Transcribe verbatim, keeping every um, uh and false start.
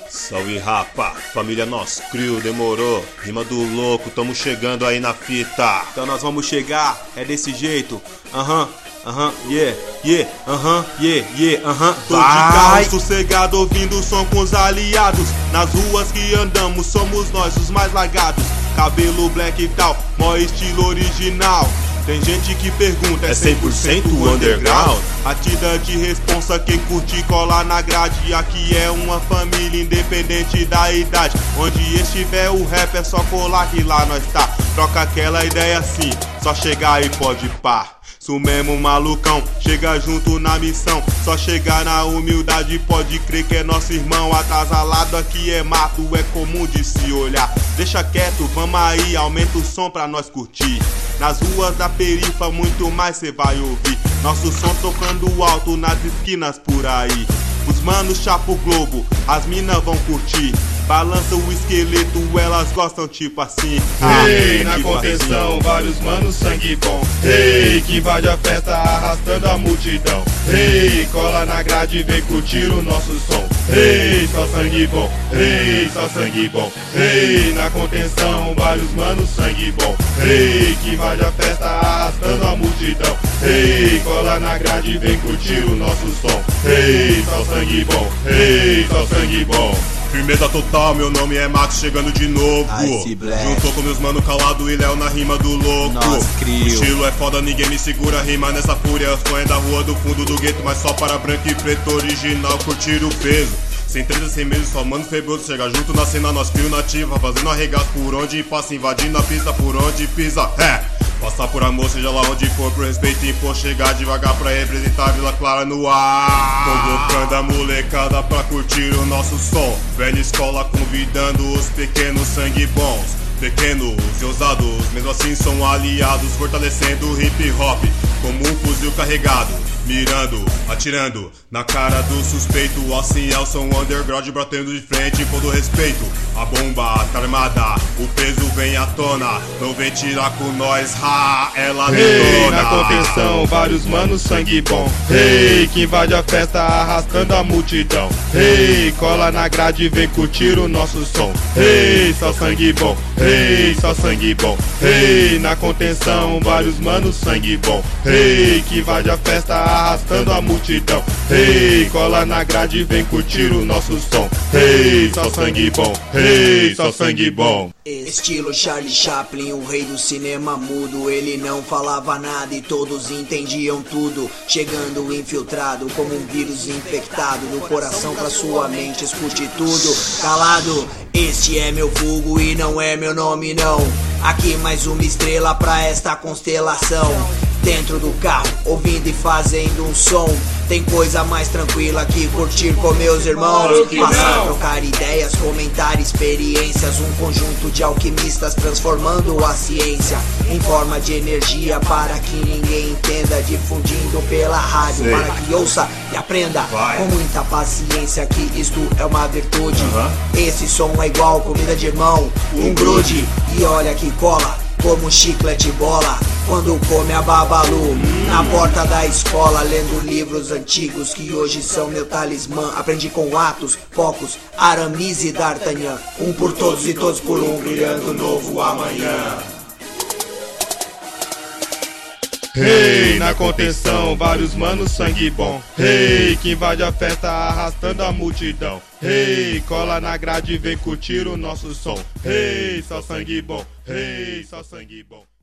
Salve rapa, família Nós Crew, demorou. Rima do louco, tamo chegando aí na fita. Então nós vamos chegar, é desse jeito. Aham, uhum, aham, uhum, yeah, yeah, aham, uhum, yeah, yeah, aham. Uhum. Tô de carro sossegado, ouvindo som com os aliados. Nas ruas que andamos, somos nós os mais largados. Cabelo black e tal, mó estilo original. Tem gente que pergunta, é cem por cento underground? Atida de responsa, quem curte cola na grade. Aqui é uma família independente da idade. Onde estiver o rap é só colar que lá nós tá. Troca aquela ideia assim, só chegar e pode pá. Isso mesmo, malucão, chega junto na missão. Só chegar na humildade, pode crer que é nosso irmão. Atrasalado aqui é mato, é comum de se olhar. Deixa quieto, vamos aí, aumenta o som pra nós curtir. Nas ruas da perifa muito mais cê vai ouvir. Nosso som tocando alto nas esquinas por aí. Os manos chapa o globo, as minas vão curtir. Balança o esqueleto, elas gostam tipo assim. Ei, na contenção, vários manos sangue bom. Ei, que invade a festa arrastando a multidão. Ei, cola na grade, vem curtir o nosso som. Ei, só sangue bom. Ei, só sangue bom. Ei, na contenção, vários manos sangue bom. Ei, que invade a festa arrastando a multidão. Ei, cola na grade, vem curtir o nosso som. Ei, só sangue bom. Ei, só sangue bom. Firmeza total, meu nome é Max, chegando de novo. Juntou com meus mano Calado e Léo na rima do louco. O estilo é foda, ninguém me segura, rima nessa fúria. Fã é da rua, do fundo do gueto, mas só para branco e preto original, curtir o peso. Sem treta, sem medo, só mano febroso. Chega junto na cena, nós crio nativa. Fazendo arregaço por onde passa, invadindo a pista por onde pisa. É! Passar por amor, seja lá onde for, pro respeito e impor. Chegar devagar pra representar a Vila Clara no ar. Convocando a molecada pra curtir o nosso som. Velha escola convidando os pequenos sangue bons. Pequenos e ousados, mesmo assim são aliados. Fortalecendo o hip hop, como um fuzil carregado. Mirando, atirando na cara do suspeito. Assim é o som underground, batendo de frente, impondo respeito. A bomba tá armada, o peso vem à tona. Não vem tirar com nós, ha, ela detona. Na contenção, vários manos sangue bom. Ei, que invade a festa arrastando a multidão. Ei, cola na grade, vem curtir o nosso som. Ei, só sangue bom. Ei, só sangue bom. Ei, na contenção, vários manos sangue bom. Ei, que invade a festa arrastando a multidão. Ei, cola na grade, vem curtir o nosso som. Ei, só sangue bom. Ei, só sangue bom. Estilo Charlie Chaplin, o rei do cinema mudo. Ele não falava nada e todos entendiam tudo. Chegando infiltrado como um vírus infectado. Do coração pra sua mente, escute tudo. Calado, este é meu vulgo e não é meu nome não. Aqui mais uma estrela pra esta constelação. Dentro do carro, ouvindo e fazendo um som. Tem coisa mais tranquila que curtir com meus irmãos. Passar, trocar ideias, comentar experiências. Um conjunto de alquimistas transformando a ciência em forma de energia para que ninguém entenda. Difundindo pela rádio Sei. Para que ouça e aprenda. Vai. Com muita paciência que isto é uma virtude. Uhum. Esse som é igual comida de irmão, um grude. E olha que cola como um chiclete bola quando come a babalu na porta da escola, lendo livros antigos que hoje são meu talismã. Aprendi com Atos, Focos, Aramis e D'Artagnan. Um por todos e todos por um, brilhando novo amanhã. Ei, na contenção, vários manos sangue bom. Ei, que invade a festa arrastando a multidão. Ei, cola na grade, vem curtir o nosso som. Ei, só sangue bom. Ei, só sangue bom.